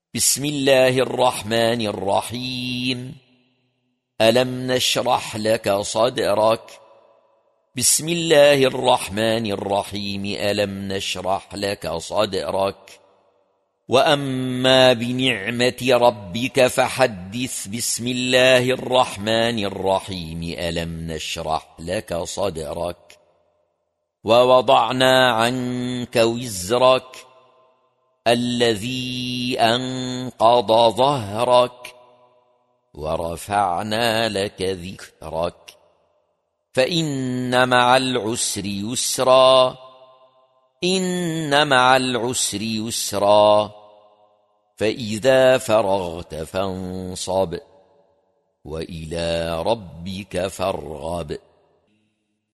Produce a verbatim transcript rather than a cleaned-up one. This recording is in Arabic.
بسم الله الرحمن الرحيم. ألم نشرح لك صدرك. بسم الله الرحمن الرحيم. ألم نشرح لك صدرك. وأما بنعمة ربك فحدث. بسم الله الرحمن الرحيم. ألم نشرح لك صدرك. ووضعنا عنك وزرك الذي أنقض ظهرك ورفعنا لك ذكرك فإن مع العسر يسرا إن مع العسر يسرا فإذا فرغت فانصب وإلى ربك فارغب.